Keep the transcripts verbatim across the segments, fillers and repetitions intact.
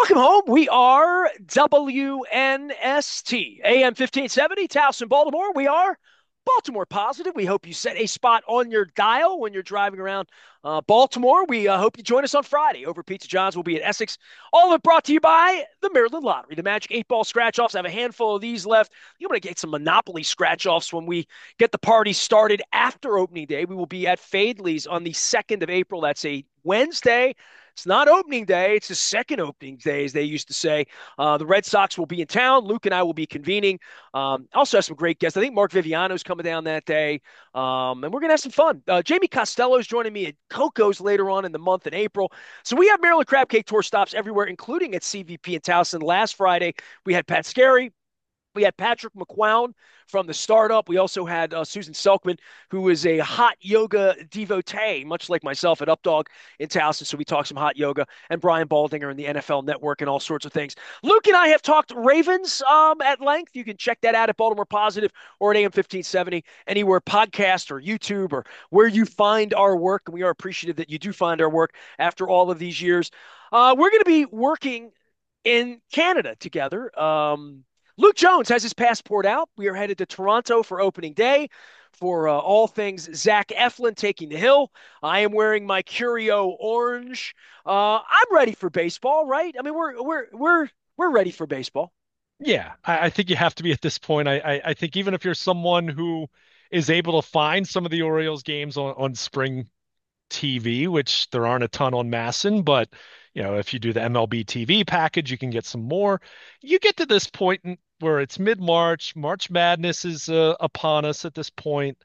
Welcome home. We are W N S T, A M fifteen seventy, Towson, Baltimore. We are Baltimore Positive. We hope you set a spot on your dial when you're driving around uh, Baltimore. We uh, hope you join us on Friday over Pizza John's. We'll be at Essex. All of it brought to you by the Maryland Lottery. The Magic eight Ball Scratch Offs. I have a handful of these left. You're going to get some Monopoly Scratch Offs when we get the party started after opening day. We will be at Fadley's on the second of April. That's a Wednesday. It's not opening day. It's the second opening day, as they used to say. Uh, the Red Sox will be in town. Luke and I will be convening. Um, also have some great guests. I think Mark Viviano's coming down that day. Um, and we're going to have some fun. Uh, Jamie Costello's joining me at Coco's later on in the month in April. So we have Maryland Crab Cake Tour stops everywhere, including at C V P in Towson. Last Friday, we had Pat Scarry. We had Patrick McQuown from the startup. We also had uh, Susan Selkman, who is a hot yoga devotee, much like myself at Updog in Towson. So we talked some hot yoga, and Brian Baldinger and the N F L Network and all sorts of things. Luke and I have talked Ravens um, at length. You can check that out at Baltimore Positive or at A M fifteen seventy, anywhere podcast or YouTube or where you find our work. And we are appreciative that you do find our work after all of these years. Uh, we're going to be working in Canada together. Um, Luke Jones has his passport out. We are headed to Toronto for opening day for uh, all things Zach Eflin taking the hill. I am wearing my Curio orange. Uh, I'm ready for baseball, right? I mean, we're we're we're we're ready for baseball. Yeah, I, I think you have to be at this point. I, I, I think even if you're someone who is able to find some of the Orioles games on, on spring T V, which there aren't a ton on Masson, but you know, if you do the M L B T V package, you can get some more. You get to this point in, where it's mid-March, March Madness is uh, upon us at this point.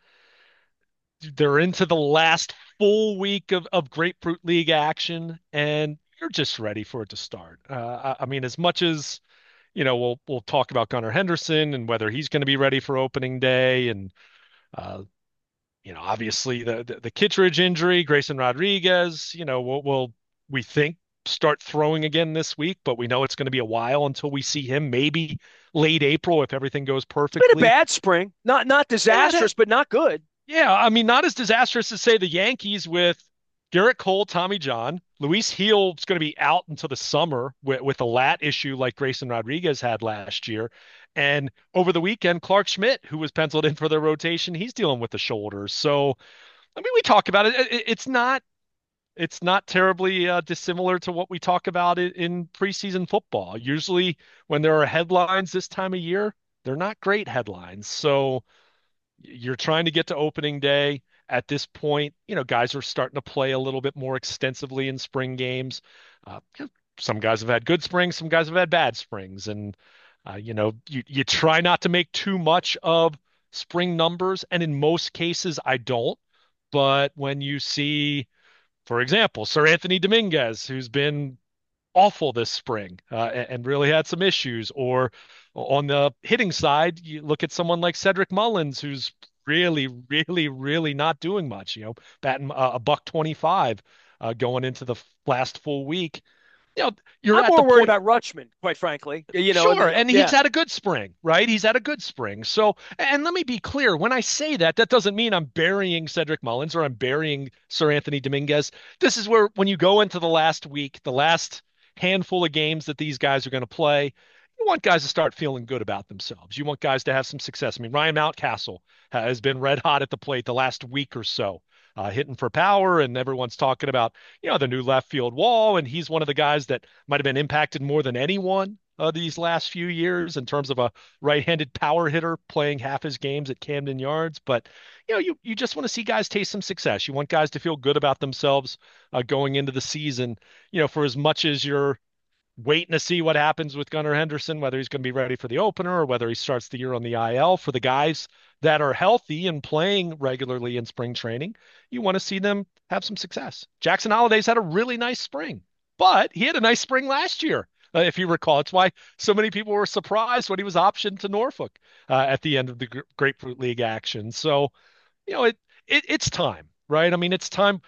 They're into the last full week of, of Grapefruit League action, and you're just ready for it to start. Uh, I, I mean, as much as you know, we'll we'll talk about Gunnar Henderson and whether he's going to be ready for opening day, and uh, you know, obviously the, the the Kittredge injury, Grayson Rodriguez. You know, we'll, we'll we think start throwing again this week, but we know it's going to be a while until we see him. Maybe late April if everything goes It's been a perfectly. bad spring, not not Yeah, that, disastrous, but not good. yeah. I mean, not as disastrous as say the Yankees with Garrett Cole, Tommy John. Luis Gil's going to be out until the summer with, with a lat issue like Grayson Rodriguez had last year. And over the weekend, Clark Schmidt, who was penciled in for their rotation, he's dealing with the shoulders. So, I mean, we talk about it. It- It's not it's not terribly uh, dissimilar to what we talk about in, in preseason football. Usually, when there are headlines this time of year, they're not great headlines. So you're trying to get to opening day. At this point, you know, guys are starting to play a little bit more extensively in spring games. Uh, some guys have had good springs, some guys have had bad springs, and uh, you know, you you try not to make too much of spring numbers, and in most cases, I don't. But when you see, for example, Sir Anthony Dominguez, who's been awful this spring uh, and, and really had some issues. Or on the hitting side, you look at someone like Cedric Mullins, who's really, really, really not doing much. You know, batting uh, a buck twenty-five uh, going into the last full week. You know, you're I'm at the more worried point. about Rutschman, quite frankly. You know, and Sure, the, and he's yeah, had a good spring, right? He's had a good spring. So, and let me be clear, when I say that, that doesn't mean I'm burying Cedric Mullins or I'm burying Sir Anthony Dominguez. This is where when you go into the last week, the last handful of games that these guys are going to play, you want guys to start feeling good about themselves. You want guys to have some success. I mean, Ryan Mountcastle has been red hot at the plate the last week or so. Uh, hitting for power, and everyone's talking about, you know, the new left field wall, and he's one of the guys that might have been impacted more than anyone uh, these last few years in terms of a right-handed power hitter playing half his games at Camden Yards. But you know, you you just want to see guys taste some success. You want guys to feel good about themselves uh, going into the season. You know, for as much as you're waiting to see what happens with Gunnar Henderson, whether he's going to be ready for the opener or whether he starts the year on the I L. For the guys that are healthy and playing regularly in spring training, you want to see them have some success. Jackson Holliday's had a really nice spring, but he had a nice spring last year. Uh, if you recall, it's why so many people were surprised when he was optioned to Norfolk uh, at the end of the Gr- Grapefruit League action. So, you know, it, it it's time, right? I mean, it's time.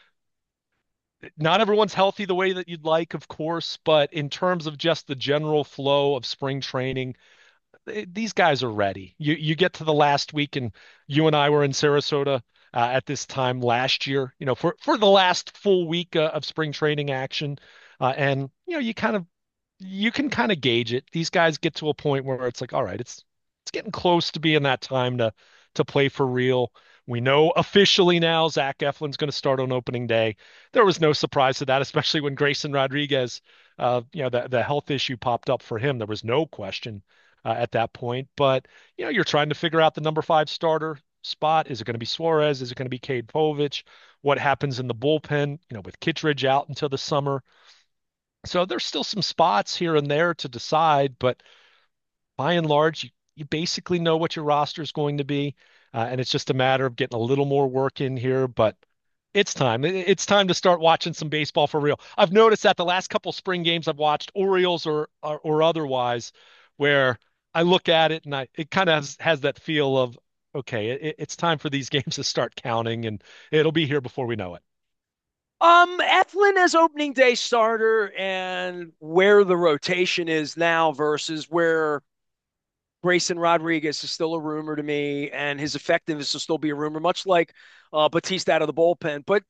Not everyone's healthy the way that you'd like, of course, but in terms of just the general flow of spring training, eh, these guys are ready. You you get to the last week, and you and I were in Sarasota uh, at this time last year, you know, for for the last full week uh, of spring training action, uh, and you know, you kind of you can kind of gauge it. These guys get to a point where it's like, all right, it's it's getting close to being that time to to play for real. We know officially now Zach Eflin's going to start on opening day. There was no surprise to that, especially when Grayson Rodriguez, uh, you know, the the health issue popped up for him. There was no question uh, at that point. But you know, you're trying to figure out the number five starter spot. Is it going to be Suarez? Is it going to be Cade Povich? What happens in the bullpen? You know, with Kittredge out until the summer. So there's still some spots here and there to decide, but by and large, you, you basically know what your roster is going to be. Uh, and it's just a matter of getting a little more work in here. But it's time. It- It's time to start watching some baseball for real. I've noticed that the last couple spring games I've watched, Orioles or or, or otherwise, where I look at it and I it kind of has, has that feel of, okay, it, it's time for these games to start counting, and it'll be here before we know it. Um, Eflin as opening day starter and where the rotation is now versus where Grayson Rodriguez is still a rumor to me, and his effectiveness will still be a rumor, much like uh, Batista out of the bullpen. But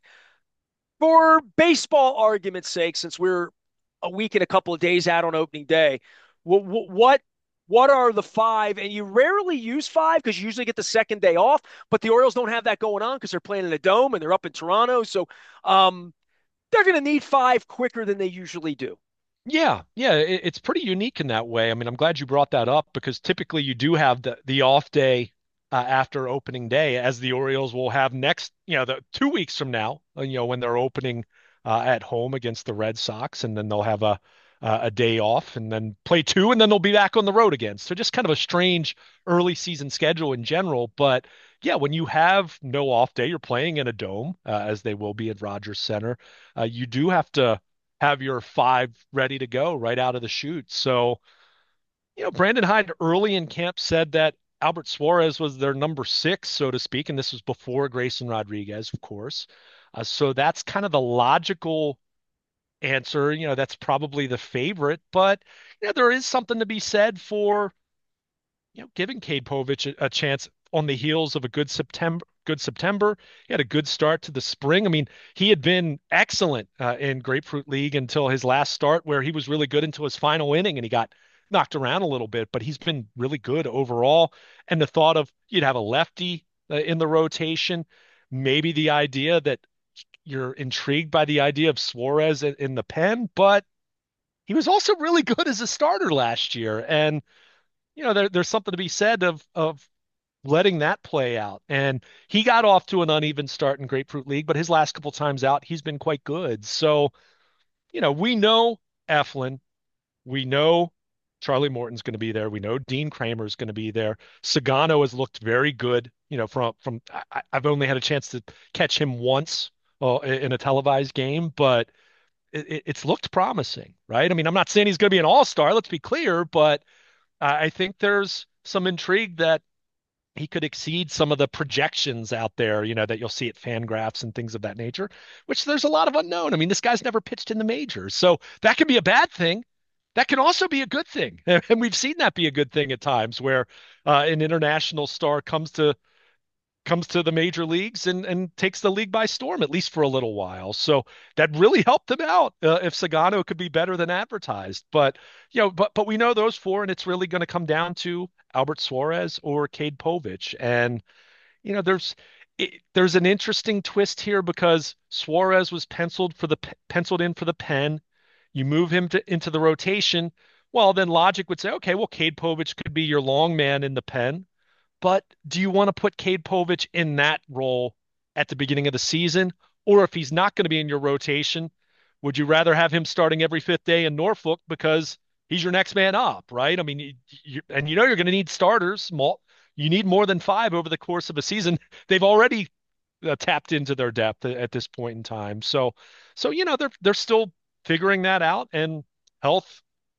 for baseball argument's sake, since we're a week and a couple of days out on opening day, what what what are the five? And you rarely use five because you usually get the second day off. But the Orioles don't have that going on because they're playing in a dome and they're up in Toronto, so um, they're going to need five quicker than they usually do. Yeah, yeah, it, it's pretty unique in that way. I mean, I'm glad you brought that up because typically you do have the the off day uh, after opening day, as the Orioles will have next, you know, the two weeks from now, uh, you know, when they're opening uh, at home against the Red Sox, and then they'll have a uh, a day off and then play two, and then they'll be back on the road again. So just kind of a strange early season schedule in general. But yeah, when you have no off day, you're playing in a dome, uh, as they will be at Rogers Center. Uh, you do have to have your five ready to go right out of the chute. So, you know, Brandon Hyde early in camp said that Albert Suarez was their number six, so to speak, and this was before Grayson Rodriguez, of course. Uh, so that's kind of the logical answer. You know, that's probably the favorite, but you know, there is something to be said for you know, giving Cade Povich a, a chance on the heels of a good September. Good September. He had a good start to the spring. I mean, he had been excellent uh, in Grapefruit League until his last start, where he was really good until his final inning and he got knocked around a little bit. But he's been really good overall. And the thought of you'd have a lefty uh, in the rotation, maybe the idea that you're intrigued by the idea of Suarez in, in the pen, but he was also really good as a starter last year. And you know, there, there's something to be said of of letting that play out. And he got off to an uneven start in Grapefruit League, but his last couple times out, he's been quite good. So, you know, we know Eflin, we know Charlie Morton's going to be there. We know Dean Kramer's going to be there. Sagano has looked very good. You know, from from I, I've only had a chance to catch him once uh, in a televised game, but it, it's looked promising, right? I mean, I'm not saying he's going to be an all-star. Let's be clear, but I think there's some intrigue that he could exceed some of the projections out there, you know, that you'll see at Fangraphs and things of that nature, which there's a lot of unknown. I mean, this guy's never pitched in the majors. So that could be a bad thing. That can also be a good thing. And we've seen that be a good thing at times where uh, an international star comes to comes to the major leagues and and takes the league by storm, at least for a little while. So that really helped him out uh, if Sagano could be better than advertised. But you know, but but we know those four, and it's really going to come down to Albert Suarez or Cade Povich. And you know, there's it, there's an interesting twist here because Suarez was penciled for the penciled in for the pen. You move him to into the rotation. Well, then logic would say, okay, well, Cade Povich could be your long man in the pen. But do you want to put Cade Povich in that role at the beginning of the season? Or if he's not going to be in your rotation, would you rather have him starting every fifth day in Norfolk because he's your next man up, right? I mean, you, you, and you know you're going to need starters. You need more than five over the course of a season. They've already uh, tapped into their depth at this point in time. So, so you know they're they're still figuring that out, and health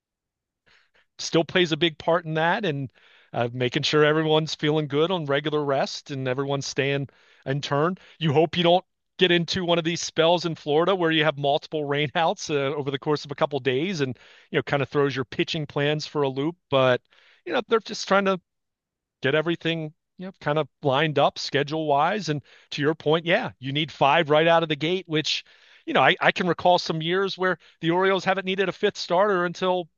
still plays a big part in that, and uh, making sure everyone's feeling good on regular rest and everyone's staying in turn. You hope you don't get into one of these spells in Florida where you have multiple rainouts uh, over the course of a couple of days and you know kind of throws your pitching plans for a loop. But you know they're just trying to get everything you know kind of lined up schedule wise. And to your point, yeah, you need five right out of the gate, which you know I, I can recall some years where the Orioles haven't needed a fifth starter until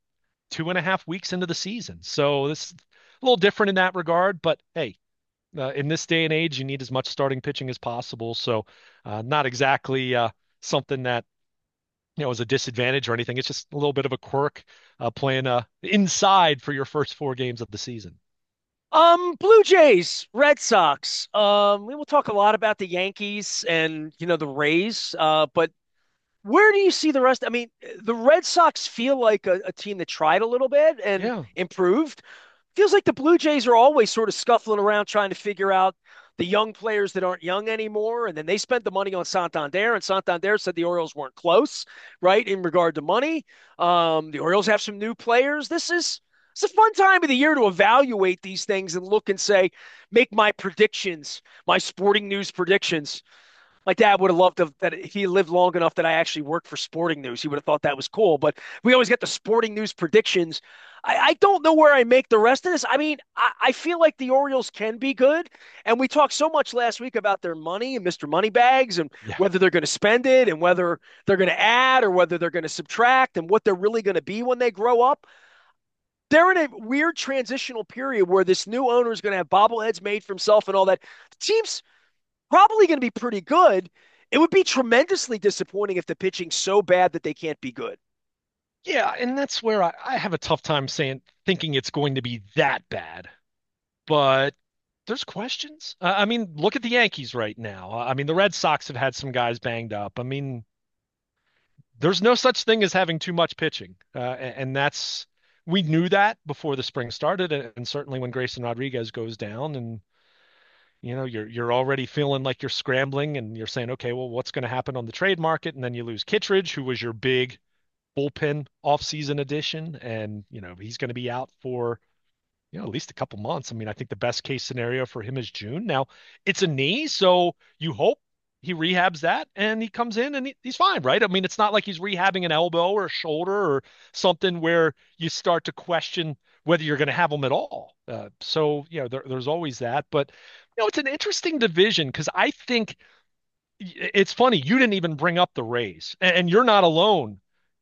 two and a half weeks into the season. So this is a little different in that regard. But hey, uh, in this day and age, you need as much starting pitching as possible. So uh, not exactly uh, something that you know is a disadvantage or anything. It's just a little bit of a quirk uh, playing uh, inside for your first four games of the season. Um, Blue Jays, Red Sox. Um, we will talk a lot about the Yankees and you know the Rays. Uh, but where do you see the rest? I mean, the Red Sox feel like a, a team that tried a little bit and Yeah. improved. Feels like the Blue Jays are always sort of scuffling around trying to figure out the young players that aren't young anymore. And then they spent the money on Santander, and Santander said the Orioles weren't close, right, in regard to money. Um, the Orioles have some new players. This is it's a fun time of the year to evaluate these things and look and say, make my predictions, my sporting news predictions. My dad would have loved to, that if he lived long enough that I actually worked for Sporting News. He would have thought that was cool. But we always get the Sporting News predictions. I, I don't know where I make the rest of this. I mean, I, I feel like the Orioles can be good. And we talked so much last week about their money and Mister Moneybags and Yeah. whether they're going to spend it and whether they're going to add or whether they're going to subtract and what they're really going to be when they grow up. They're in a weird transitional period where this new owner is going to have bobbleheads made for himself and all that. The team's probably going to be pretty good. It would be tremendously disappointing if the pitching's so bad that they can't be good. Yeah, and that's where I, I have a tough time saying thinking it's going to be that bad. But there's questions. Uh, I mean, look at the Yankees right now. I mean, the Red Sox have had some guys banged up. I mean, there's no such thing as having too much pitching, uh, and, and that's we knew that before the spring started, and, and certainly when Grayson Rodriguez goes down, and you know you're you're already feeling like you're scrambling, and you're saying, okay, well, what's going to happen on the trade market? And then you lose Kittredge, who was your big bullpen offseason addition, and you know he's going to be out for you know, at least a couple months. I mean, I think the best case scenario for him is June. Now, it's a knee, so you hope he rehabs that and he comes in and he, he's fine, right? I mean, it's not like he's rehabbing an elbow or a shoulder or something where you start to question whether you're going to have him at all. Uh, so, you know, there, there's always that. But, you know, it's an interesting division because I think it's funny. You didn't even bring up the Rays, and, and you're not alone.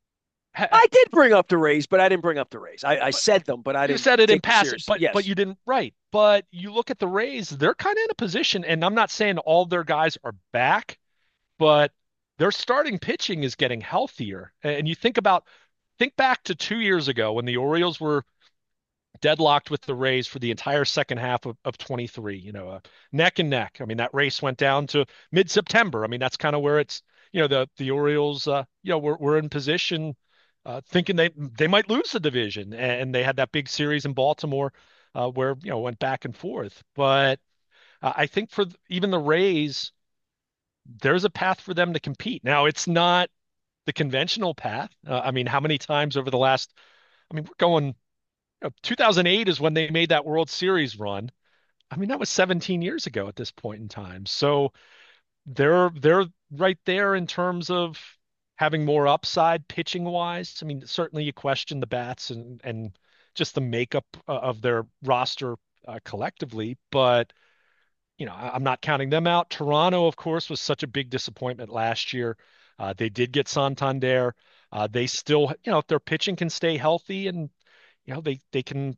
Ha- I did bring up the Rays, but I didn't bring up the Rays. I, I said them, but I You didn't said it in take them passing, seriously. but but Yes. you didn't right. But you look at the Rays, they're kind of in a position, and I'm not saying all their guys are back, but their starting pitching is getting healthier. And you think about think back to two years ago when the Orioles were deadlocked with the Rays for the entire second half of, of twenty-three, you know, uh, neck and neck. I mean, that race went down to mid-September. I mean, that's kind of where it's, you know, the the Orioles, uh, you know, were, were in position uh, thinking they they might lose the division. And they had that big series in Baltimore uh, where, you know, went back and forth. But uh, I think for even the Rays, there's a path for them to compete. Now, it's not the conventional path. Uh, I mean, how many times over the last, I mean, we're going, you know, two thousand eight is when they made that World Series run. I mean, that was seventeen years ago at this point in time. So they're they're right there in terms of having more upside pitching wise. I mean, certainly you question the bats and and just the makeup uh, of their roster uh, collectively, but you know, I, am not counting them out. Toronto, of course, was such a big disappointment last year. Uh, they did get Santander. Uh, they still, you know, if their pitching can stay healthy and you know they they can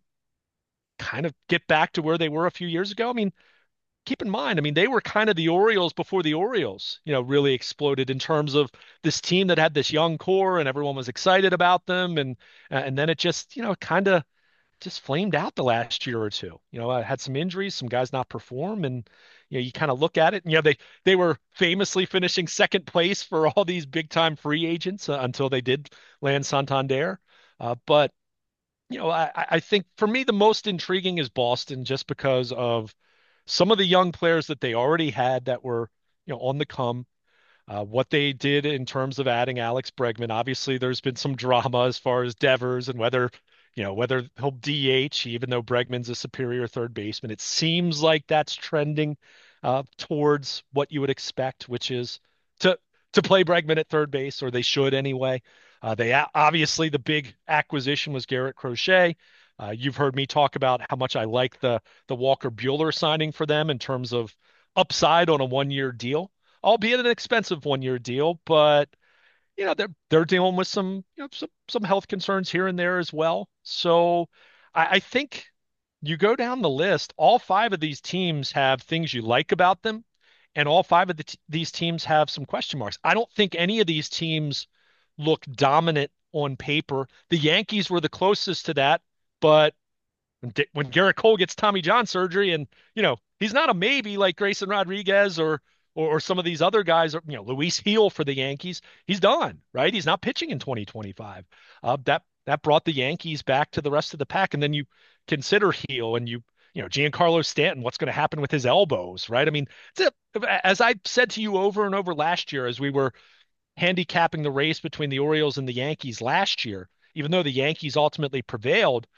kind of get back to where they were a few years ago. I mean, keep in mind, I mean, they were kind of the Orioles before the Orioles, you know, really exploded in terms of this team that had this young core and everyone was excited about them, and and then it just, you know, kind of just flamed out the last year or two. You know, I had some injuries, some guys not perform, and you know, you kind of look at it, and you know, they they were famously finishing second place for all these big time free agents uh, until they did land Santander. Uh, but you know, I, I think for me the most intriguing is Boston, just because of some of the young players that they already had that were, you know, on the come. Uh, what they did in terms of adding Alex Bregman. Obviously, there's been some drama as far as Devers and whether, you know, whether he'll D H, even though Bregman's a superior third baseman. It seems like that's trending uh, towards what you would expect, which is to to play Bregman at third base, or they should anyway. Uh, they obviously the big acquisition was Garrett Crochet. Uh, you've heard me talk about how much I like the the Walker Bueller signing for them in terms of upside on a one year deal, albeit an expensive one year deal. But you know, they're they're dealing with some, you know, some some health concerns here and there as well. So I, I think you go down the list, all five of these teams have things you like about them, and all five of the t these teams have some question marks. I don't think any of these teams look dominant on paper. The Yankees were the closest to that, but when, when Garrett Cole gets Tommy John surgery, and you know he's not a maybe like Grayson Rodriguez or or, or some of these other guys, or you know Luis Heel for the Yankees, he's done, right? He's not pitching in twenty twenty-five. Uh, that that brought the Yankees back to the rest of the pack, and then you consider Heel and you you know Giancarlo Stanton, what's going to happen with his elbows, right? I mean, it's a, as I said to you over and over last year as we were handicapping the race between the Orioles and the Yankees last year, even though the Yankees ultimately prevailed,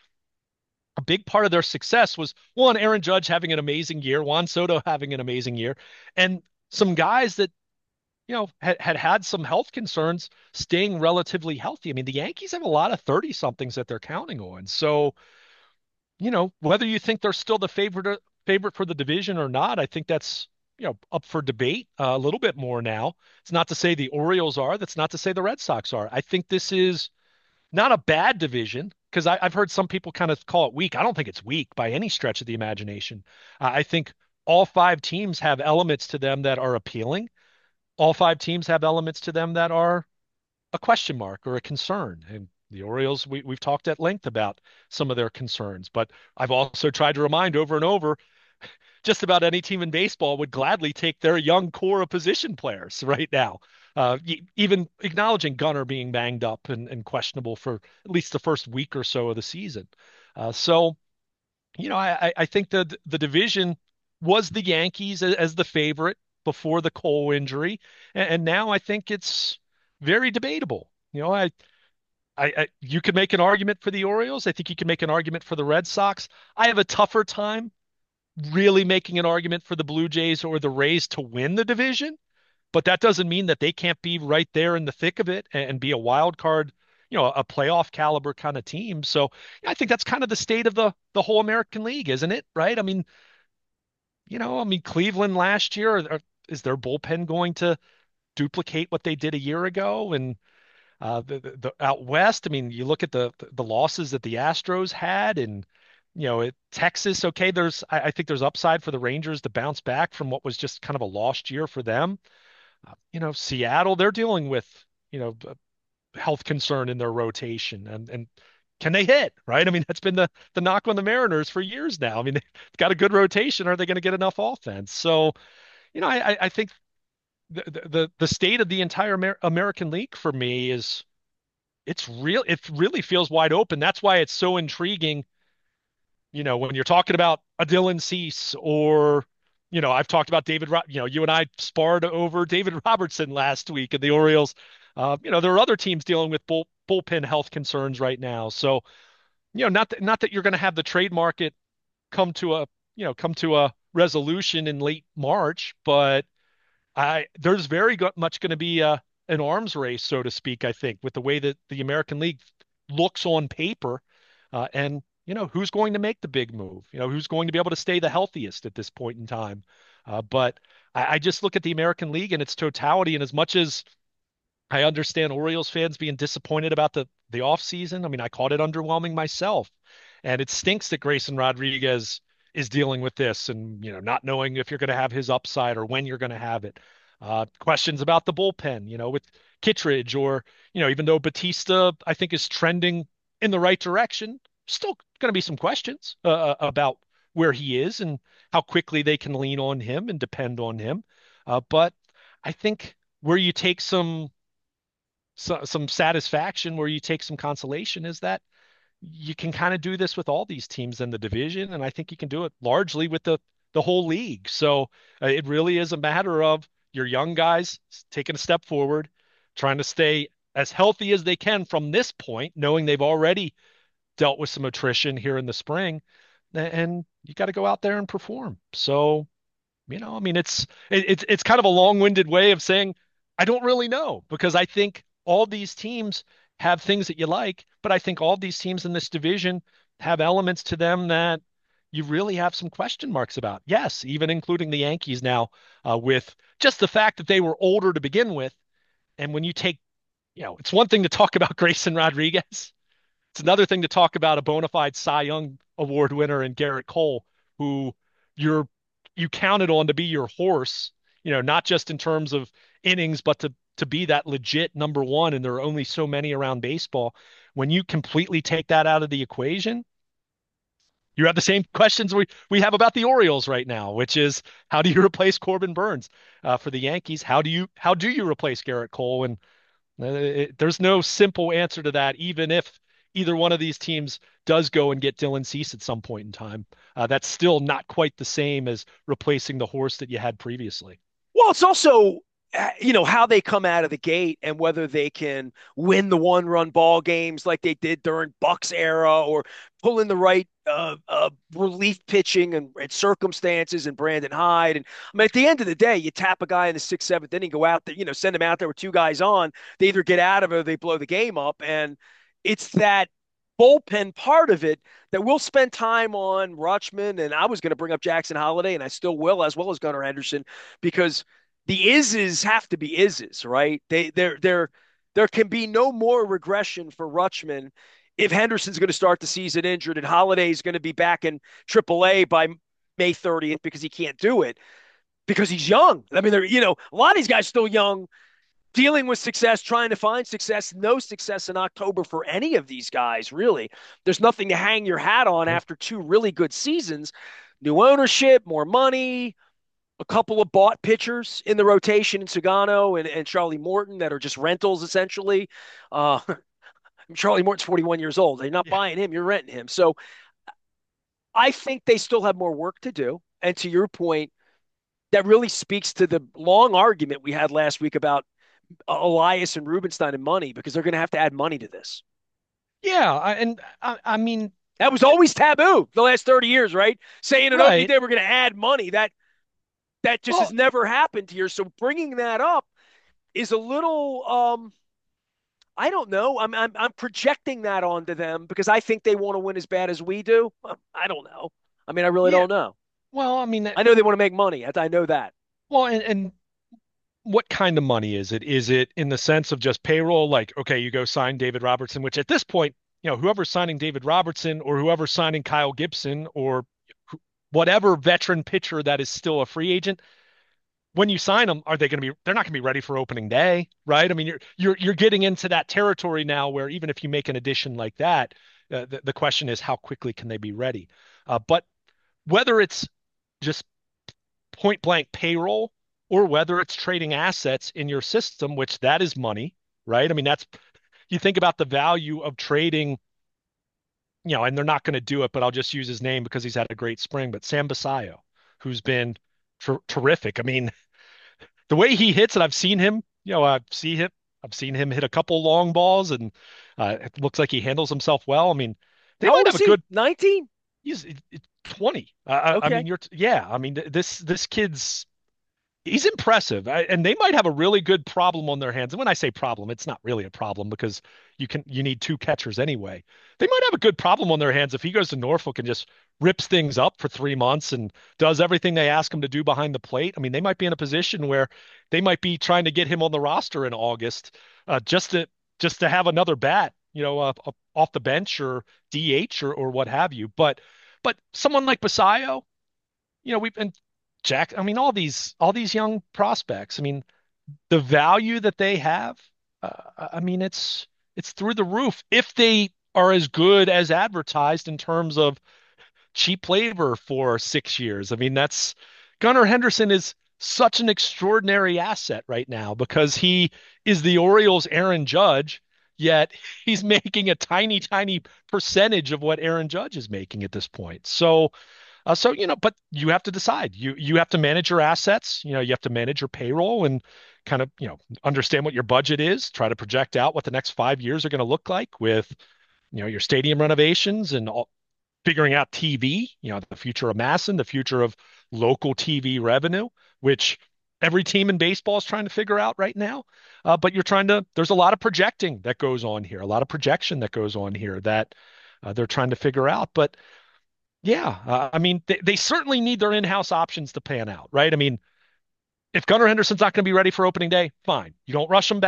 a big part of their success was one, Aaron Judge having an amazing year, Juan Soto having an amazing year, and some guys that, you know, had, had had some health concerns staying relatively healthy. I mean, the Yankees have a lot of thirty somethings that they're counting on. So, you know, whether you think they're still the favorite favorite for the division or not, I think that's, you know, up for debate uh, a little bit more now. It's not to say the Orioles are, that's not to say the Red Sox are. I think this is not a bad division because I've heard some people kind of call it weak. I don't think it's weak by any stretch of the imagination. Uh, I think all five teams have elements to them that are appealing. All five teams have elements to them that are a question mark or a concern. And the Orioles, we, we've talked at length about some of their concerns, but I've also tried to remind over and over just about any team in baseball would gladly take their young core of position players right now. Uh, even acknowledging Gunnar being banged up and, and questionable for at least the first week or so of the season. Uh, so, you know, I, I think that the division was the Yankees as, as the favorite before the Cole injury, and, and now I think it's very debatable. You know, I, I, I you could make an argument for the Orioles. I think you can make an argument for the Red Sox. I have a tougher time really making an argument for the Blue Jays or the Rays to win the division, but that doesn't mean that they can't be right there in the thick of it and, and be a wild card, you know, a playoff caliber kind of team. So yeah, I think that's kind of the state of the the whole American League, isn't it? Right? I mean, you know, I mean, Cleveland last year, are, is their bullpen going to duplicate what they did a year ago? And uh, the, the, the out west, I mean, you look at the the losses that the Astros had, and you know, it, Texas. Okay, there's I, I think there's upside for the Rangers to bounce back from what was just kind of a lost year for them. Uh, you know, Seattle, they're dealing with you know a health concern in their rotation, and and can they hit? Right? I mean, that's been the the knock on the Mariners for years now. I mean, they've got a good rotation. Are they going to get enough offense? So, you know, I I think the the the state of the entire Amer American League for me is it's real. It really feels wide open. That's why it's so intriguing. You know, when you're talking about a Dylan Cease or, you know, I've talked about David, Ro- you know, you and I sparred over David Robertson last week in the Orioles. Uh, you know, there are other teams dealing with bull, bullpen health concerns right now. So, you know, not that, not that you're going to have the trade market come to a, you know, come to a resolution in late March, but I there's very go much going to be a, an arms race, so to speak, I think, with the way that the American League looks on paper. Uh, and, you know, who's going to make the big move? You know, who's going to be able to stay the healthiest at this point in time? Uh, but I, I just look at the American League in its totality, and as much as I understand Orioles fans being disappointed about the the offseason. I mean, I called it underwhelming myself. And it stinks that Grayson Rodriguez is dealing with this and, you know, not knowing if you're going to have his upside or when you're going to have it. Uh, questions about the bullpen, you know, with Kittredge or, you know, even though Batista, I think, is trending in the right direction, still going to be some questions uh, uh, about where he is and how quickly they can lean on him and depend on him. Uh, but I think where you take some so, some satisfaction, where you take some consolation, is that you can kind of do this with all these teams in the division, and I think you can do it largely with the the whole league. So uh, it really is a matter of your young guys taking a step forward, trying to stay as healthy as they can from this point, knowing they've already dealt with some attrition here in the spring, and you got to go out there and perform. So you know, I mean, it's it, it's it's kind of a long-winded way of saying I don't really know because I think all these teams have things that you like, but I think all these teams in this division have elements to them that you really have some question marks about. Yes, even including the Yankees now, uh, with just the fact that they were older to begin with, and when you take you know, it's one thing to talk about Grayson Rodriguez. It's another thing to talk about a bona fide Cy Young Award winner in Garrett Cole, who you're you counted on to be your horse, you know, not just in terms of innings, but to to be that legit number one. And there are only so many around baseball. When you completely take that out of the equation, you have the same questions we we have about the Orioles right now, which is how do you replace Corbin Burns uh, for the Yankees? How do you how do you replace Garrett Cole? And uh, it, there's no simple answer to that, even if either one of these teams does go and get Dylan Cease at some point in time. Uh, that's still not quite the same as replacing the horse that you had previously. Well, it's also uh, you know how they come out of the gate and whether they can win the one run ball games like they did during Buck's era or pull in the right uh, uh, relief pitching and, and circumstances and Brandon Hyde. And I mean, at the end of the day, you tap a guy in the sixth, seventh inning, go out there, you know, send him out there with two guys on. They either get out of it or they blow the game up. And it's that bullpen part of it that we'll spend time on Rutschman. And I was going to bring up Jackson Holiday, and I still will, as well as Gunnar Henderson, because the ises have to be ises, right? They there there there can be no more regression for Rutschman if Henderson's going to start the season injured and Holiday's going to be back in triple A by May thirtieth because he can't do it because he's young. I mean, they're you know a lot of these guys still young, dealing with success, trying to find success. No success in October for any of these guys, really. There's nothing to hang your hat on after two really good seasons. New ownership, more money, a couple of bought pitchers in the rotation in Sugano and, and Charlie Morton that are just rentals essentially. Uh, Charlie Morton's forty-one years old. They're not Yeah. buying him, you're renting him. So I think they still have more work to do. And to your point, that really speaks to the long argument we had last week about Elias and Rubenstein and money because they're going to have to add money to this. Yeah, I, and I, I mean, That was always taboo the last thirty years, right? Saying in opening right. day we're going to add money. That that just has Well, never happened here. So bringing that up is a little um I don't know. I'm I'm I'm projecting that onto them because I think they want to win as bad as we do. I don't know. I mean, I really yeah. don't know. Well, I mean, I know they want to make money. I, I know that. well, and, and what kind of money is it? Is it in the sense of just payroll? Like, okay, you go sign David Robertson, which at this point, you know, whoever's signing David Robertson or whoever's signing Kyle Gibson or whatever veteran pitcher that is still a free agent, when you sign them, are they going to be? They're not going to be ready for opening day, right? I mean, you're you're you're getting into that territory now where even if you make an addition like that, uh, the the question is how quickly can they be ready? Uh, but whether it's just point blank payroll or whether it's trading assets in your system, which that is money, right? I mean, that's you think about the value of trading, you know, and they're not going to do it, but I'll just use his name because he's had a great spring. But Sam Basayo, who's been ter terrific. I mean, the way he hits it, I've seen him, you know, I see him, I've seen him hit a couple long balls, and uh, it looks like he handles himself well. I mean, they How might old have is a he? good. nineteen? He's twenty. Uh, I, I mean, Okay. you're yeah. I mean, this this kid's he's impressive, I, and they might have a really good problem on their hands. And when I say problem, it's not really a problem because you can you need two catchers anyway. They might have a good problem on their hands if he goes to Norfolk and just rips things up for three months and does everything they ask him to do behind the plate. I mean, they might be in a position where they might be trying to get him on the roster in August, uh, just to just to have another bat, you know, uh, uh, off the bench or D H or or what have you. But but someone like Basayo, you know, we've been Jack. I mean, all these all these young prospects. I mean, the value that they have. Uh, I mean, it's it's through the roof if they are as good as advertised in terms of cheap labor for six years. I mean, that's Gunnar Henderson is such an extraordinary asset right now because he is the Orioles' Aaron Judge, yet he's making a tiny, tiny percentage of what Aaron Judge is making at this point. So uh, so, you know, but you have to decide. You you have to manage your assets. You know, you have to manage your payroll and kind of, you know, understand what your budget is. Try to project out what the next five years are going to look like with, you know, your stadium renovations and all, figuring out T V. You know, the future of Masson, the future of local T V revenue, which every team in baseball is trying to figure out right now. Uh, but you're trying to. There's a lot of projecting that goes on here, a lot of projection that goes on here that uh, they're trying to figure out. But yeah, uh, I mean, they, they certainly need their in-house options to pan out, right? I mean, if Gunnar Henderson's not going to be ready for opening day, fine. You don't rush him back.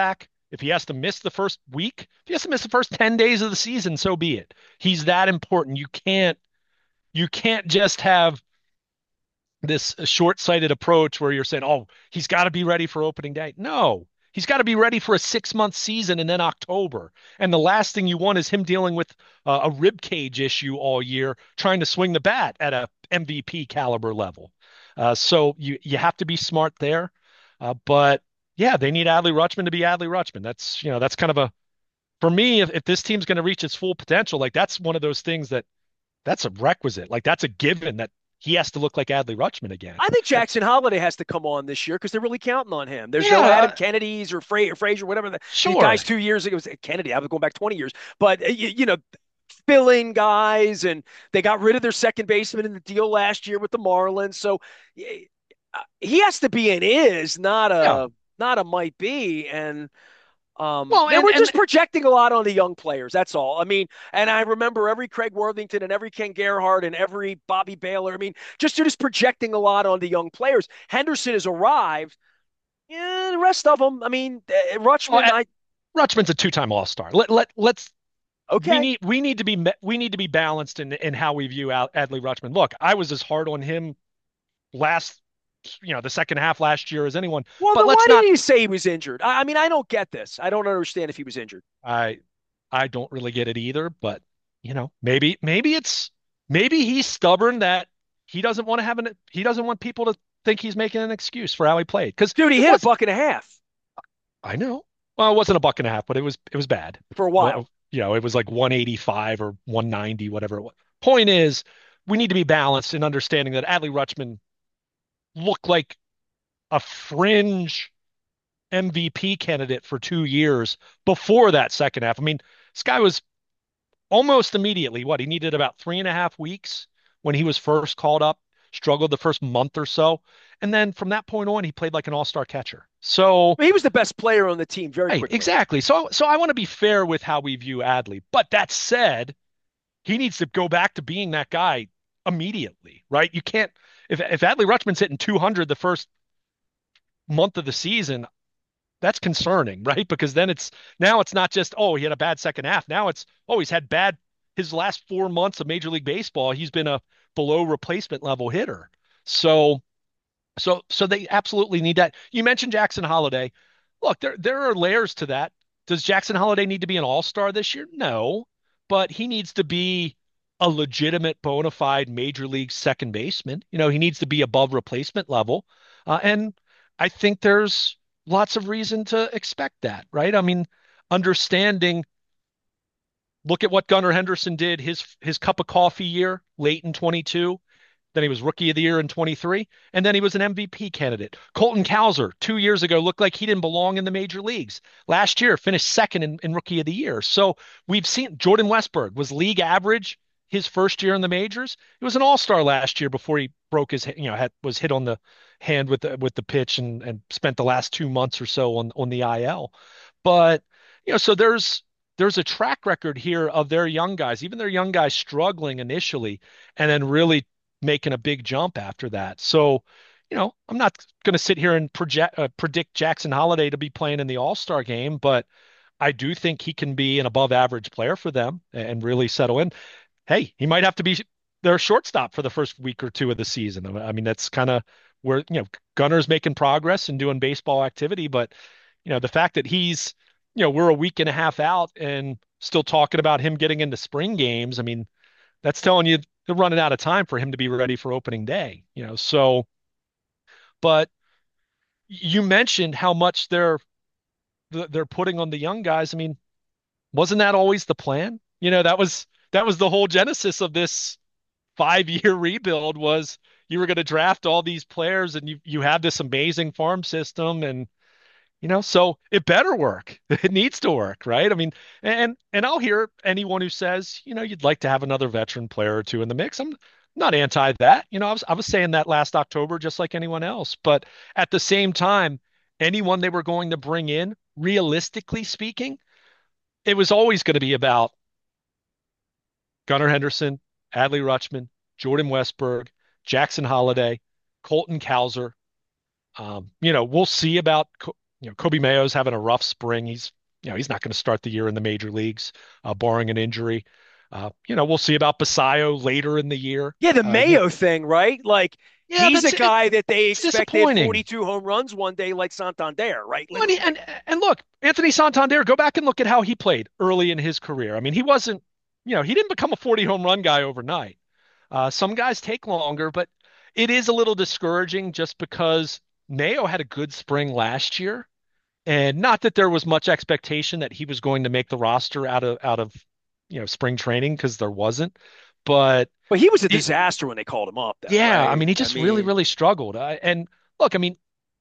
If he has to miss the first week, if he has to miss the first ten days of the season, so be it. He's that important. You can't you can't just have this short-sighted approach where you're saying, "Oh, he's got to be ready for opening day." No, he's got to be ready for a six-month season and then October. And the last thing you want is him dealing with uh, a rib cage issue all year, trying to swing the bat at a M V P caliber level. Uh, so you you have to be smart there. Uh, but yeah, they need Adley Rutschman to be Adley Rutschman. That's you know that's kind of a for me. If, if this team's going to reach its full potential, like that's one of those things that that's a requisite. Like that's a given that he has to look like Adley Rutschman again. I think And Jackson Holiday has to come on this year because they're really counting on him. There's no Adam yeah, Kennedys or Fra- Frazier, whatever the, the guys sure. two years ago. It was Kennedy. I was going back twenty years, but uh, you, you know, filling guys, and they got rid of their second baseman in the deal last year with the Marlins. So uh, he has to be an is, not Yeah. a not a might be. And um, Well, they and were and just projecting a lot on the young players. That's all. I mean, and I remember every Craig Worthington and every Ken Gerhart and every Bobby Baylor. I mean, just you're just projecting a lot on the young players. Henderson has arrived. Yeah, the rest of them. I mean, uh, well, Rutschman. uh, I Rutschman's a two-time All-Star. Let let let's we okay. need we need to be we need to be balanced in in how we view Al, Adley Rutschman. Look, I was as hard on him last, you know, the second half last year as anyone. Well, But then why let's didn't not. you say he was injured? I, I mean, I don't get this. I don't understand if he was injured. I I don't really get it either. But you know, maybe maybe it's maybe he's stubborn that he doesn't want to have an he doesn't want people to think he's making an excuse for how he played because Dude, he it hit a was buck and a half I know. Well, it wasn't a buck and a half, but it was it was bad. for a Well, while. you know, it was like one eighty-five or one ninety, whatever it was. Point is, we need to be balanced in understanding that Adley Rutschman looked like a fringe M V P candidate for two years before that second half. I mean, this guy was almost immediately what he needed about three and a half weeks when he was first called up, struggled the first month or so. And then from that point on, he played like an all-star catcher. So I mean, he was the best player on the team very Right, quickly. exactly. So so I want to be fair with how we view Adley. But that said, he needs to go back to being that guy immediately, right? You can't if if Adley Rutschman's hitting two hundred the first month of the season, that's concerning, right? Because then it's now it's not just, oh, he had a bad second half. Now it's, oh, he's had bad his last four months of Major League Baseball, he's been a below replacement level hitter. So so so they absolutely need that. You mentioned Jackson Holiday. Look, there there are layers to that. Does Jackson Holiday need to be an all-star this year? No, but he needs to be a legitimate, bona fide major league second baseman. You know, he needs to be above replacement level. Uh, and I think there's lots of reason to expect that, right? I mean, understanding, look at what Gunnar Henderson did his his cup of coffee year late in twenty-two. Then he was rookie of the year in twenty-three, and then he was an M V P candidate. Colton Cowser, two years ago, looked like he didn't belong in the major leagues. Last year, finished second in, in rookie of the year. So we've seen Jordan Westburg was league average his first year in the majors. He was an all-star last year before he broke his, you know, had, was hit on the hand with the with the pitch and and spent the last two months or so on on the I L. But you know, so there's there's a track record here of their young guys, even their young guys struggling initially, and then really making a big jump after that. So, you know, I'm not going to sit here and project uh, predict Jackson Holiday to be playing in the All-Star game, but I do think he can be an above average player for them and really settle in. Hey, he might have to be their shortstop for the first week or two of the season. I mean, that's kind of where, you know, Gunner's making progress and doing baseball activity, but you know, the fact that he's, you know, we're a week and a half out and still talking about him getting into spring games. I mean, that's telling you they're running out of time for him to be ready for opening day, you know. So, but you mentioned how much they're they're putting on the young guys. I mean, wasn't that always the plan? You know, that was that was the whole genesis of this five-year rebuild was you were going to draft all these players and you you have this amazing farm system and you know, so it better work. It needs to work, right? I mean, and and I'll hear anyone who says, you know, you'd like to have another veteran player or two in the mix. I'm not anti that. You know, I was I was saying that last October just like anyone else. But at the same time, anyone they were going to bring in, realistically speaking, it was always going to be about Gunnar Henderson, Adley Rutschman, Jordan Westberg, Jackson Holiday, Colton Cowser. Um, you know, we'll see about, you know, Kobe Mayo's having a rough spring. He's you know, he's not going to start the year in the major leagues, uh, barring an injury. Uh, you know, we'll see about Basayo later in the year. Yeah, the Uh, you know, Mayo thing, right? Like yeah, he's a that's it, guy that they it's expect to hit disappointing. forty-two home runs one day, like Santander, right? Well, And, he- Literally. and and look, Anthony Santander, go back and look at how he played early in his career. I mean, he wasn't, you know, he didn't become a forty home run guy overnight. Uh, some guys take longer, but it is a little discouraging just because Mayo had a good spring last year, and not that there was much expectation that he was going to make the roster out of out of you know spring training because there wasn't. But But he was a it, disaster when they called him up, though, yeah, I right? mean, he I just really, mean, really struggled. I, and look, I mean,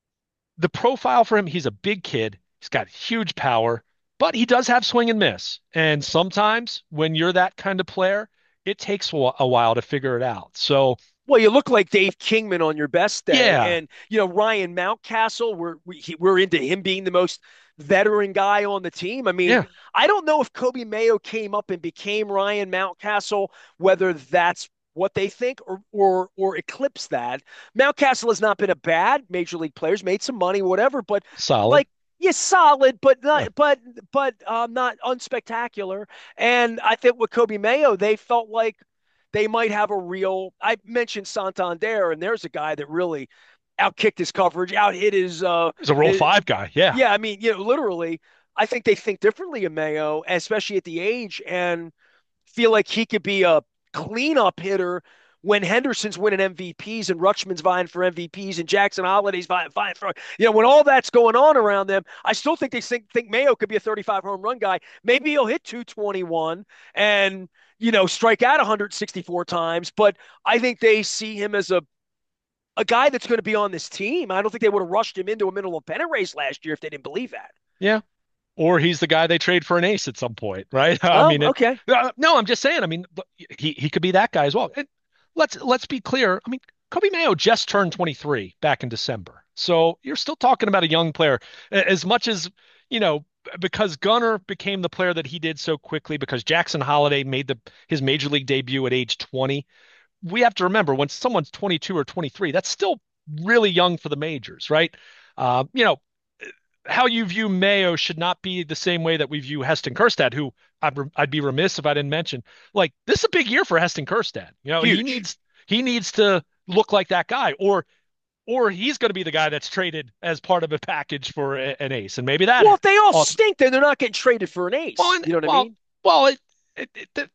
the profile for him, he's a big kid. He's got huge power, but he does have swing and miss. And sometimes when you're that kind of player, it takes a while to figure it out. So, well, you look like Dave Kingman on your best day, yeah, and you know Ryan Mountcastle. We're we, he, we're into him being the most veteran guy on the team. I mean, yeah, I don't know if Kobe Mayo came up and became Ryan Mountcastle, whether that's what they think or or or eclipse that. Mountcastle has not been a bad major league player, he's made some money, whatever, but solid. like. Yeah, solid, but Yeah, not, but, but, um, not unspectacular. And I think with Kobe Mayo, they felt like they might have a real. I mentioned Santander, and there's a guy that really outkicked his coverage, out hit his. Uh, he's a Rule his Five guy. Yeah, yeah, I mean, you know, literally, I think they think differently of Mayo, especially at the age, and feel like he could be a cleanup hitter when Henderson's winning M V Ps and Rutschman's vying for M V Ps and Jackson Holliday's vying, vying for, you know, when all that's going on around them, I still think they think, think Mayo could be a thirty-five home run guy. Maybe he'll hit two twenty-one and, you know, strike out one hundred sixty-four times, but I think they see him as a a guy that's going to be on this team. I don't think they would have rushed him into a middle of pennant race last year if they didn't believe that. yeah. Or he's the guy they trade for an ace at some point, right? I Oh, mean, it. okay. Uh, no, I'm just saying. I mean, he he could be that guy as well. And let's let's be clear. I mean, Kobe Mayo just turned twenty-three back in December, so you're still talking about a young player. As much as you know, because Gunnar became the player that he did so quickly, because Jackson Holliday made the his major league debut at age twenty. We have to remember when someone's twenty-two or twenty-three, that's still really young for the majors, right? Uh, you know, how you view Mayo should not be the same way that we view Heston Kjerstad, who I'd, I'd be remiss if I didn't mention. Like this is a big year for Heston Kjerstad. You know, he Huge. needs he needs to look like that guy, or or he's going to be the guy that's traded as part of a package for a, an ace, and maybe Well, that. if they all Oh, stink, then they're not getting traded for an well, ace. and, You know what I well, mean? well, it it, it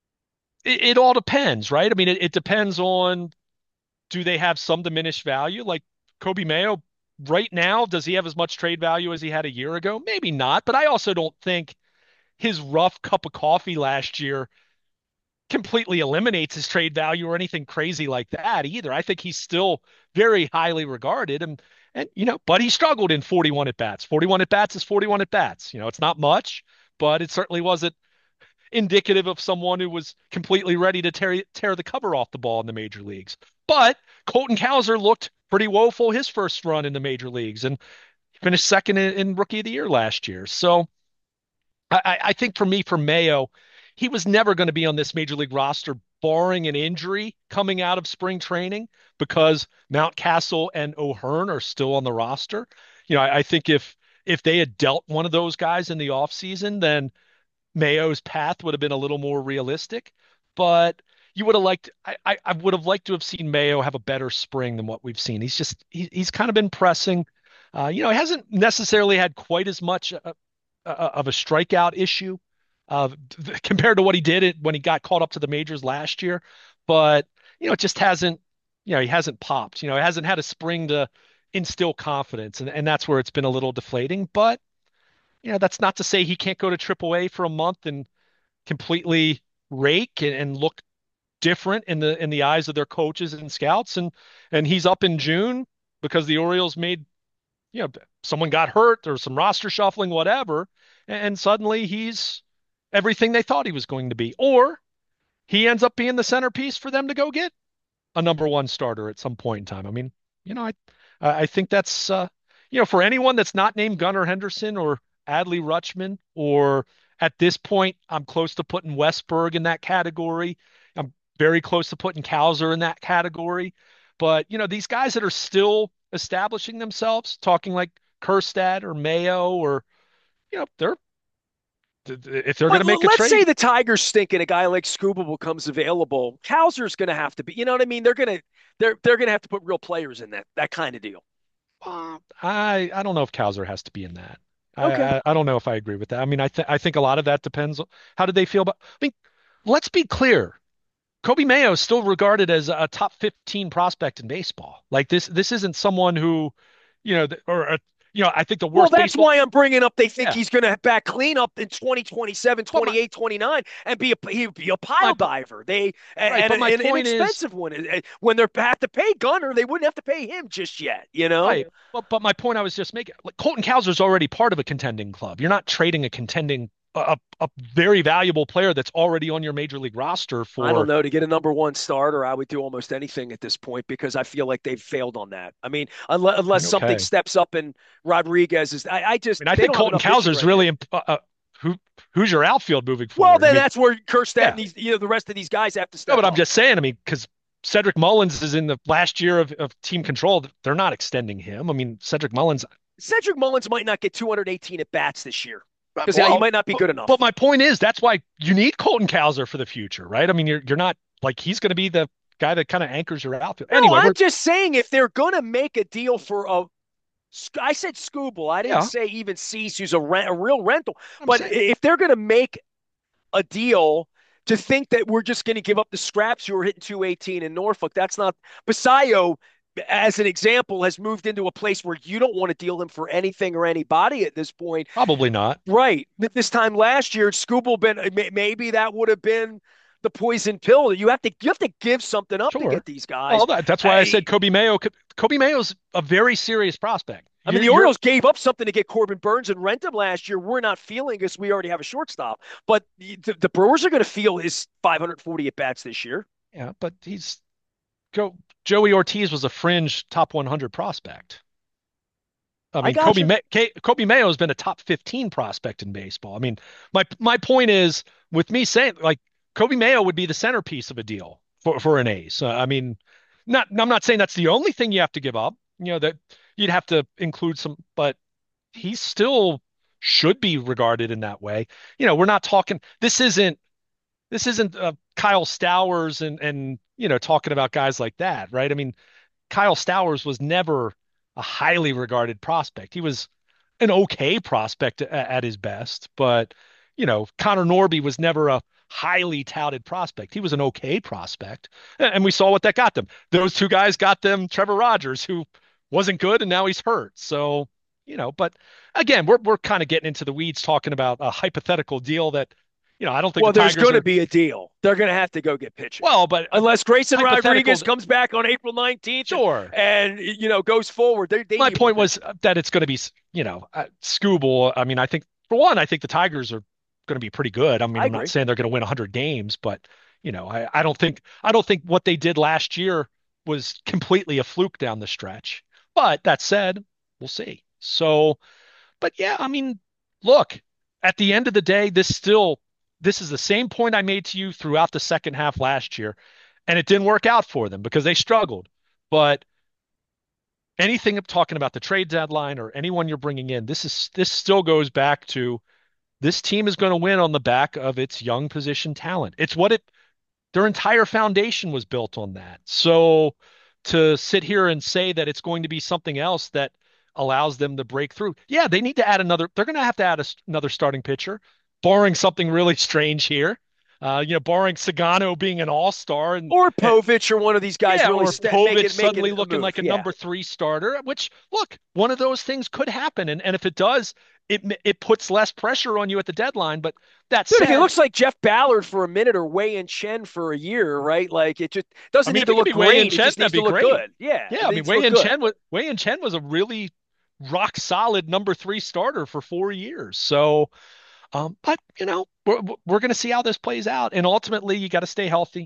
it it all depends, right? I mean, it, it depends on do they have some diminished value? Like Kobe Mayo, right now, does he have as much trade value as he had a year ago? Maybe not, but I also don't think his rough cup of coffee last year completely eliminates his trade value or anything crazy like that either. I think he's still very highly regarded and and you know, but he struggled in forty-one at bats. forty-one at bats is forty-one at bats. You know, it's not much, but it certainly wasn't indicative of someone who was completely ready to tear tear the cover off the ball in the major leagues. But Colton Cowser looked pretty woeful his first run in the major leagues and finished second in, in rookie of the year last year. So I, I think for me, for Mayo, he was never going to be on this major league roster, barring an injury coming out of spring training, because Mountcastle and O'Hearn are still on the roster. You know, I, I think if if they had dealt one of those guys in the offseason, then Mayo's path would have been a little more realistic. But you would have liked, I, I, I would have liked to have seen Mayo have a better spring than what we've seen. He's just, he, he's kind of been pressing. Uh, you know, he hasn't necessarily had quite as much uh, uh, of a strikeout issue uh, compared to what he did it when he got caught up to the majors last year. But, you know, it just hasn't, you know, he hasn't popped. You know, he hasn't had a spring to instill confidence. And, and that's where it's been a little deflating. But, you know, that's not to say he can't go to triple A for a month and completely rake and, and look different in the in the eyes of their coaches and scouts. And and he's up in June because the Orioles made, you know, someone got hurt or some roster shuffling, whatever, and suddenly he's everything they thought he was going to be. Or he ends up being the centerpiece for them to go get a number one starter at some point in time. I mean, you know, I I think that's uh, you know, for anyone that's not named Gunnar Henderson or Adley Rutschman, or at this point, I'm close to putting Westberg in that category. I'm very close to putting Cowser in that category. But you know, these guys that are still establishing themselves, talking like Kjerstad or Mayo, or you know, they're If they're going But to make a let's say trade, the Tigers stink and a guy like Scuba becomes available. Cowser's going to have to be, you know what I mean? They're going to they're they're going to have to put real players in that that kind of deal. uh, I I don't know if Cowser has to be in that. I, Okay. I I don't know if I agree with that. I mean, I think I think a lot of that depends on how did they feel about. I mean, let's be clear. Kobe Mayo is still regarded as a top fifteen prospect in baseball. Like this, this isn't someone who, you know, or a, you know, I think the Well, worst that's baseball. why I'm bringing up they think Yeah, he's going to back clean up in twenty twenty-seven, but my twenty-eight, twenty-nine and be a he'd be a my pile diver. They right, and but my an point is inexpensive one. When they have to pay Gunner, they wouldn't have to pay him just yet, you know? right. But but my point I was just making, like Colton Cowser's already part of a contending club. You're not trading a contending a, a very valuable player that's already on your major league roster I don't for. know. To get a number one starter, I would do almost anything at this point because I feel like they've failed on that. I mean, unless, I unless mean, something okay. steps up and Rodriguez is, I, I I just, mean, I they think don't have Colton enough pitching Cowser's right now. really imp- uh, uh, who who's your outfield moving Well, forward. I then mean, that's where Kerstad yeah. and these, you know, the rest of these guys have to No, step but I'm up. just saying, I mean, because Cedric Mullins is in the last year of, of team control. They're not extending him. I mean, Cedric Mullins, Cedric Mullins might not get two hundred eighteen at bats this year uh, because he well, might not be but, good but enough. my point is that's why you need Colton Cowser for the future, right? I mean, you're you're not like he's going to be the guy that kind of anchors your outfield. No, Anyway, I'm we're just saying if they're going to make a deal for a, I said Scooble. I didn't yeah, say even Cease, who's a, rent, a real rental. I'm But saying if they're going to make a deal to think that we're just going to give up the scraps who are hitting two eighteen in Norfolk. That's not Basayo, as an example, has moved into a place where you don't want to deal him for anything or anybody at this point. probably not. Right. This time last year, Scooble been maybe that would have been the poison pill. You have to you have to give something up to Sure. get these guys. Well, that, that's why I I, said Kobe Mayo. Kobe Mayo's a very serious prospect. I mean, You're the you're Orioles gave up something to get Corbin Burns and rent him last year. We're not feeling this. We already have a shortstop. But the, the Brewers are going to feel his five hundred forty at bats this year. yeah, but he's go Joey Ortiz was a fringe top one hundred prospect. I I mean, got Kobe you. May, Kobe Mayo has been a top fifteen prospect in baseball. I mean, my my point is with me saying like Kobe Mayo would be the centerpiece of a deal for for an ace. Uh, I mean, not I'm not saying that's the only thing you have to give up. You know that you'd have to include some, but he still should be regarded in that way. You know, we're not talking. This isn't this isn't uh, Kyle Stowers and and you know talking about guys like that, right? I mean, Kyle Stowers was never a highly regarded prospect. He was an okay prospect at, at his best, but you know, Connor Norby was never a highly touted prospect. He was an okay prospect, and we saw what that got them. Those two guys got them Trevor Rogers, who wasn't good, and now he's hurt. So, you know, but again, we're we're kind of getting into the weeds talking about a hypothetical deal that, you know, I don't think the Well, there's Tigers going to are be a deal. They're going to have to go get pitching. well, but uh, Unless Grayson hypothetical. Rodriguez comes back on April nineteenth and, Sure, and you know, goes forward, they, they my need more point was pitching. that it's going to be, you know, uh, Scooble. I mean, I think for one, I think the Tigers are going to be pretty good. I mean, I I'm not agree. saying they're going to win one hundred games, but you know, I, I don't think I don't think what they did last year was completely a fluke down the stretch. But that said, we'll see. So, but yeah, I mean, look, at the end of the day, this still this is the same point I made to you throughout the second half last year, and it didn't work out for them because they struggled. But anything talking about the trade deadline or anyone you're bringing in, this is this still goes back to this team is going to win on the back of its young position talent. It's what it their entire foundation was built on that. So to sit here and say that it's going to be something else that allows them to break through, yeah, they need to add another. They're going to have to add a, another starting pitcher, barring something really strange here. Uh, you know, barring Sagano being an all-star and, Or and Povich or one of these guys yeah, really or st- make Povich it make it suddenly a looking move. like a Yeah. number three starter, which look, one of those things could happen. And, and if it does, it it puts less pressure on you at the deadline. But that Dude, if he said, looks like Jeff Ballard for a minute or Wei and Chen for a year, right? Like it just I doesn't mean, need if to it could look be Wei and great. It Chen, just that'd needs to be look great. good. Yeah, Yeah, it I mean, needs to Wei look and good. Chen was Wei and Chen was a really rock solid number three starter for four years. So, um, but you know, we're we're going to see how this plays out, and ultimately, you got to stay healthy.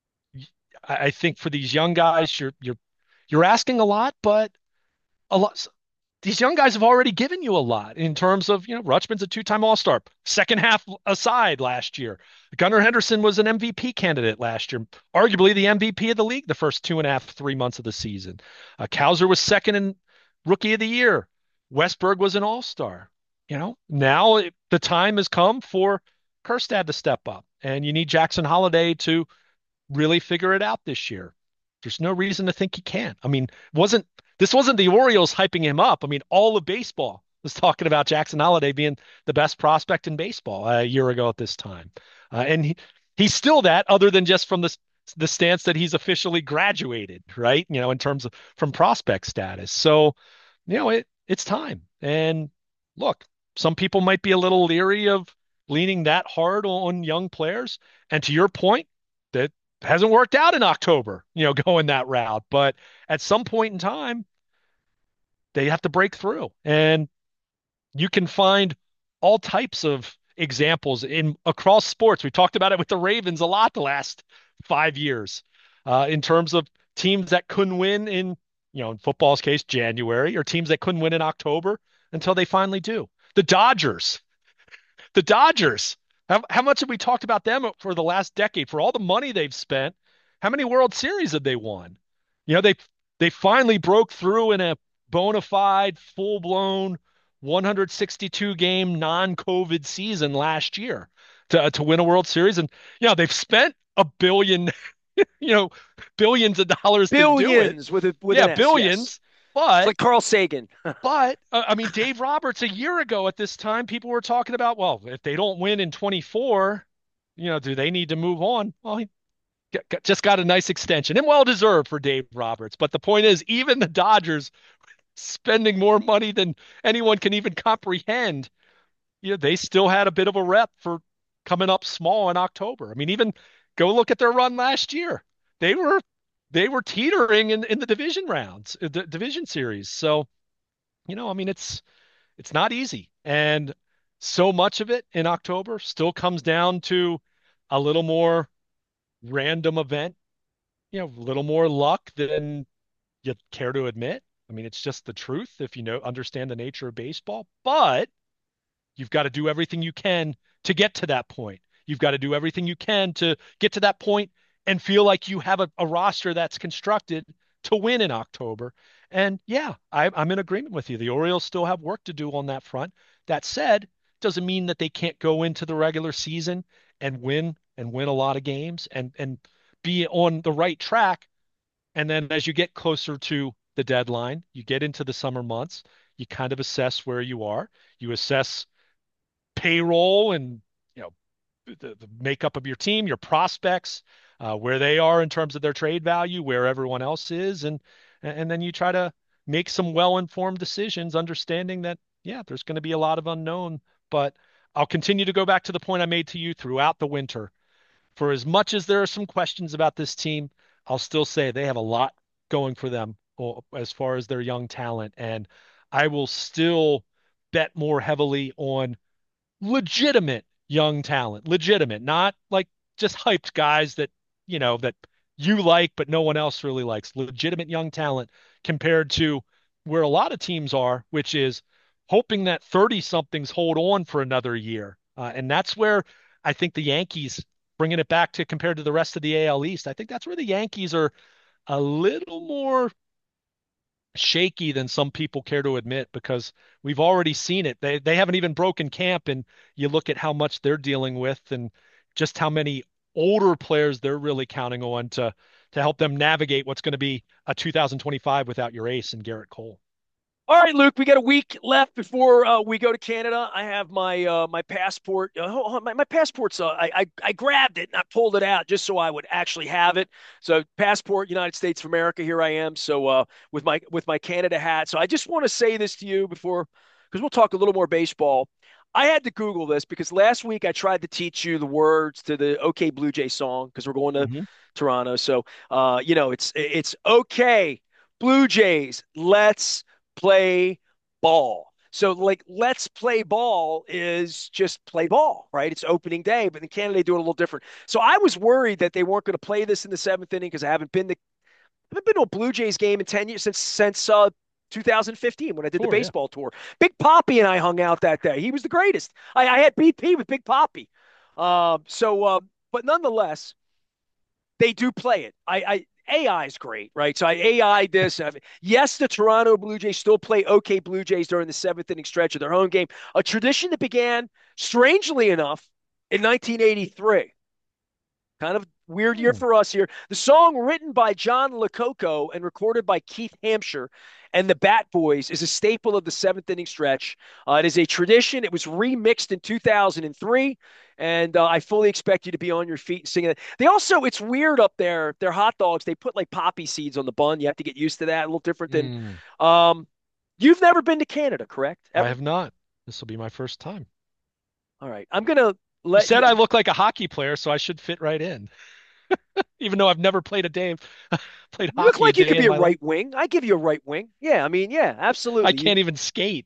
I, I think for these young guys, you're you're you're asking a lot, but a lot. These young guys have already given you a lot in terms of, you know, Rutschman's a two-time All-Star, second half aside last year. Gunnar Henderson was an M V P candidate last year, arguably the M V P of the league the first two and a half, three months of the season. Uh, Cowser was second in Rookie of the Year. Westberg was an All-Star. you know, now it, the time has come for Kerstad to step up, and you need Jackson Holiday to really figure it out this year. There's no reason to think he can't. I mean, wasn't this wasn't the Orioles hyping him up? I mean, all of baseball was talking about Jackson Holiday being the best prospect in baseball uh, a year ago at this time, uh, and he, he's still that, other than just from the the stance that he's officially graduated, right? You know, in terms of from prospect status. So, you know, it it's time. And look, some people might be a little leery of leaning that hard on young players. And to your point, that hasn't worked out in October, you know, going that route. But at some point in time, they have to break through. And you can find all types of examples in across sports. We talked about it with the Ravens a lot the last five years, uh, in terms of teams that couldn't win in, you know, in football's case, January, or teams that couldn't win in October until they finally do. The Dodgers, the Dodgers. How, how much have we talked about them for the last decade? For all the money they've spent, how many World Series have they won? You know, they they finally broke through in a bona fide, full blown one hundred sixty-two game non-COVID season last year to to win a World Series, and you know they've spent a billion, you know, billions of dollars to do it. Billions with a with Yeah, an S, yes. billions. It's But like Carl Sagan. but uh, I mean, Dave Roberts a year ago at this time, people were talking about, well, if they don't win in twenty-four, you know, do they need to move on? Well, he got, got- just got a nice extension and well deserved for Dave Roberts. But the point is, even the Dodgers spending more money than anyone can even comprehend, you know, they still had a bit of a rep for coming up small in October. I mean, even go look at their run last year. They were they were teetering in, in the division rounds, uh, the division series. So, you know, I mean, it's it's not easy. And so much of it in October still comes down to a little more random event, you know, a little more luck than you care to admit. I mean, it's just the truth if you know understand the nature of baseball. But you've got to do everything you can to get to that point. You've got to do everything you can to get to that point and feel like you have a, a roster that's constructed to win in October. And yeah, I, I'm in agreement with you. The Orioles still have work to do on that front. That said, doesn't mean that they can't go into the regular season and win and win a lot of games and and be on the right track. And then as you get closer to the deadline, you get into the summer months, you kind of assess where you are. You assess payroll and you know the, the makeup of your team, your prospects, uh, where they are in terms of their trade value, where everyone else is, and and then you try to make some well-informed decisions, understanding that yeah, there's going to be a lot of unknown. But I'll continue to go back to the point I made to you throughout the winter. For as much as there are some questions about this team, I'll still say they have a lot going for them as far as their young talent, and I will still bet more heavily on legitimate young talent, legitimate, not like just hyped guys that, you know, that you like, but no one else really likes. Legitimate young talent compared to where a lot of teams are, which is hoping that thirty somethings hold on for another year. Uh, and that's where I think the Yankees, bringing it back to compared to the rest of the A L East, I think that's where the Yankees are a little more shaky than some people care to admit because we've already seen it. They they haven't even broken camp, and you look at how much they're dealing with and just how many older players they're really counting on to to help them navigate what's going to be a two thousand twenty-five without your ace and Garrett Cole. All right, Luke, we got a week left before uh, we go to Canada. I have my uh, my passport. Uh, my, my passport's. Uh, I, I I grabbed it and I pulled it out just so I would actually have it. So passport, United States of America. Here I am. So uh, with my with my Canada hat. So I just want to say this to you before, because we'll talk a little more baseball. I had to Google this because last week I tried to teach you the words to the OK Blue Jay song because we're going to Mhm. Toronto. So uh, you know, it's it's OK Blue Jays. Let's play ball. So, like, let's play ball is just play ball, right? It's opening day, but in Canada, they do it a little different. So, I was worried that they weren't going to play this in the seventh inning because I haven't been to, I haven't been to a Blue Jays game in ten years since, since, uh, two thousand fifteen when I did the Sure, yeah. baseball tour. Big Poppy and I hung out that day. He was the greatest. I, I had B P with Big Poppy. Um, so, uh, but nonetheless, they do play it. I, I A I is great, right? So I A I'd this. I mean, yes, the Toronto Blue Jays still play okay Blue Jays during the seventh inning stretch of their home game, a tradition that began, strangely enough, in nineteen eighty-three. Kind of weird year Hmm. for us here. The song written by John Lococo and recorded by Keith Hampshire and the Bat Boys is a staple of the seventh inning stretch. Uh, it is a tradition. It was remixed in two thousand three, and uh, I fully expect you to be on your feet singing it. They also, it's weird up there. Their hot dogs, they put like poppy seeds on the bun. You have to get used to that. A little different than. Hmm. Um, you've never been to Canada, correct? I Ever? have not. This will be my first time. All right. I'm gonna You let said you. I look like a hockey player, so I should fit right in, even though I've never played a day, played You look hockey a like you day could in be a my life. right wing. I give you a right wing. Yeah, I mean, yeah, I absolutely. You can't even skate.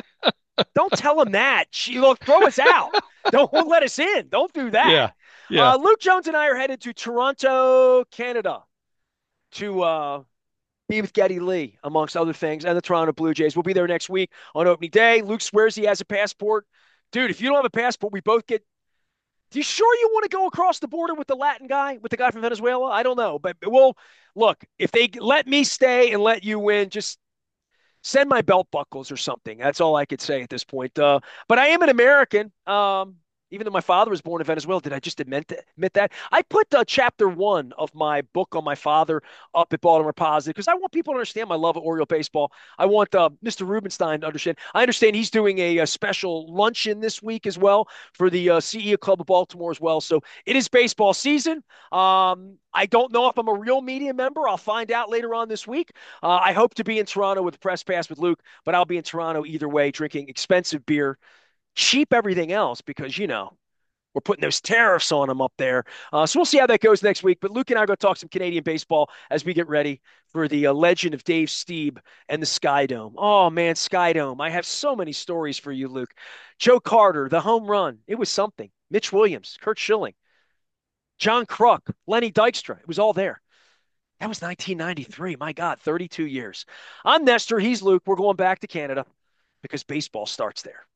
don't tell him that. She look, throw us out. Don't let us in. Don't do that. Yeah. Yeah. Uh, Luke Jones and I are headed to Toronto, Canada, to uh, be with Geddy Lee, amongst other things, and the Toronto Blue Jays. We'll be there next week on opening day. Luke swears he has a passport. Dude, if you don't have a passport, we both get. Do you sure you want to go across the border with the Latin guy, with the guy from Venezuela? I don't know, but we'll look. If they let me stay and let you win, just send my belt buckles or something. That's all I could say at this point. Uh, but I am an American. Um, even though my father was born in Venezuela, did I just admit, admit that? I put uh, chapter one of my book on my father up at Baltimore Positive because I want people to understand my love of Oriole baseball. I want uh, Mister Rubenstein to understand. I understand he's doing a, a special luncheon this week as well for the uh, C E O Club of Baltimore as well. So it is baseball season. Um, I don't know if I'm a real media member. I'll find out later on this week. Uh, I hope to be in Toronto with the press pass with Luke, but I'll be in Toronto either way, drinking expensive beer, cheap everything else because, you know, we're putting those tariffs on them up there. Uh, so we'll see how that goes next week. But Luke and I are going to talk some Canadian baseball as we get ready for the uh, legend of Dave Stieb and the Sky Dome. Oh, man, Sky Dome. I have so many stories for you, Luke. Joe Carter, the home run. It was something. Mitch Williams, Kurt Schilling, John Kruk, Lenny Dykstra. It was all there. That was nineteen ninety-three. My God, thirty-two years. I'm Nestor. He's Luke. We're going back to Canada because baseball starts there.